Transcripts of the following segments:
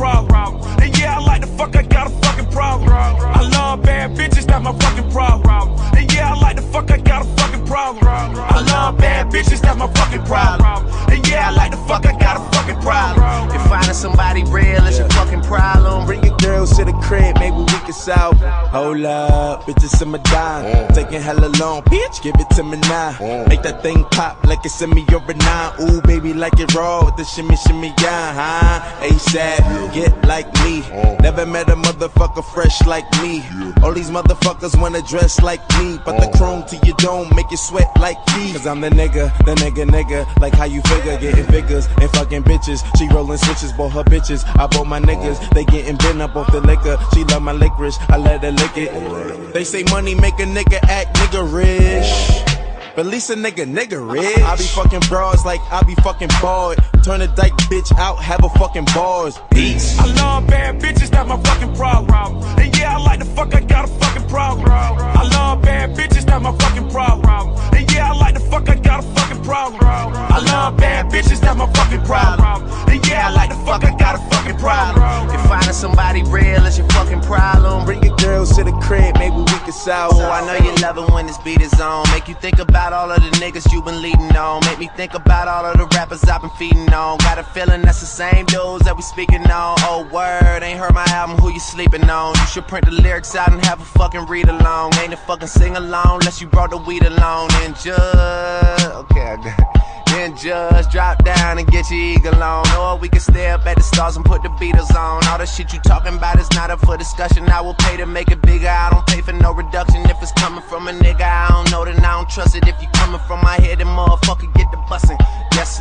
problem. And yeah, I like to fuck, I got a fucking problem. I love bad bitches, that's my fucking problem. And yeah, I like to fuck, I got a fucking problem. I love bad bitches, that's my fucking problem. And yeah, I like to fuck, I got a fucking problem. If finding somebody real is your fucking problem, Bring your girls to the crib, maybe we can solve. Hold up, bitches in my dime. Taking hella long, bitch, give it to me now. Make that thing pop like it's in me or a 9. Ooh, baby, like it raw with the shimmy, shimmy, yeah, huh? ASAP, get like me. Never met a motherfucker fresh like me. All these motherfuckers wanna dress like me, but the chrome to your dome make you sweat like me. Cause I'm the nigga, like how you figure. Getting figures and fucking bitches. She rolling switches, bought her bitches. I bought my niggas, they getting bent up off the liquor. She love my licorice, I let her lick it. They say money make a nigga act niggerish, but at least a nigga rich. I be fucking bras like I be fucking bored. Turn a dyke bitch out, have a fucking bars. Peace. I love bad bitches, that's my fucking problem. And yeah, I like to fuck, I got a fucking problem. I love bad bitches, that's my fucking problem. And yeah, I like to fuck, I got a fucking problem. I love bad bitches, that's my fucking problem. And yeah, I like to fuck, I got a fucking problem. if finding somebody real is your fucking problem, Bring your girls to the crib, maybe we can solve. oh, I know you love it when this beat is on. Make you think about all of the niggas you been leading on. Make me think about all of the rappers I've been feeding on. Got a feeling that's the same dudes that we speaking on. Oh, word, ain't heard my album, who you sleeping on? You should print the lyrics out and have a fucking read along. Ain't a fucking sing along unless you brought the weed along. And just, okay, I got it. Then just drop down and get your eagle on. Or we can stay up at the stars and put the Beatles on. All the shit you talking about is not up for discussion. I will pay to make it bigger, I don't pay for no reduction. If it's coming from a nigga I don't know, then I don't trust it. If you coming from my head, then motherfucker get the bussin'. Yes,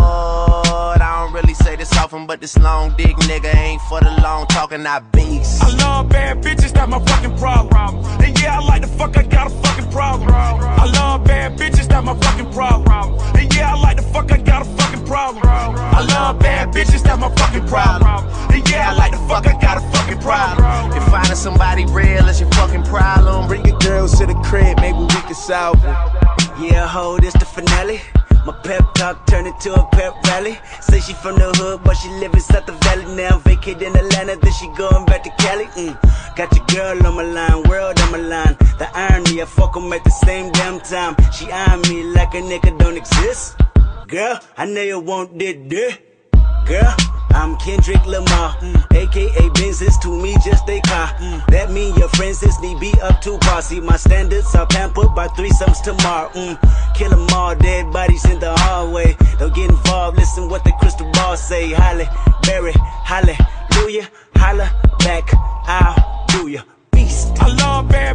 Lord, I don't really say this often, but this long dick nigga ain't for the long talking, I beast. I love bad bitches, that's my fucking problem. And yeah, I like to fuck, I got a fucking problem. I love bad bitches, that's my fucking problem. And yeah, I like to fuck, I got a fucking problem. I love bad bitches, that's my fucking problem. And yeah, I like to fuck, I got a fucking problem. If finding somebody real is your fucking problem, Bring your girls to the crib, maybe we can solve. Yeah, ho, this the finale. My pep talk turned into a pep rally. Say she from the hood, but she live inside the valley. Now vacated in Atlanta, then she going back to Cali. Got your girl on my line, world on my line. The irony, I fuck 'em at the same damn time. She eyeing me like a nigga don't exist. Girl, I know you want this. Girl, I'm Kendrick Lamar, aka Benz is to me just a car. That mean your friends is need be up to par. See my standards are pampered by threesomes tomorrow. Kill 'em all, dead bodies in the hallway. Don't get involved, listen what the crystal ball say. Halle Berry, hallelujah, holla back, I'll do ya. Beast. I love bad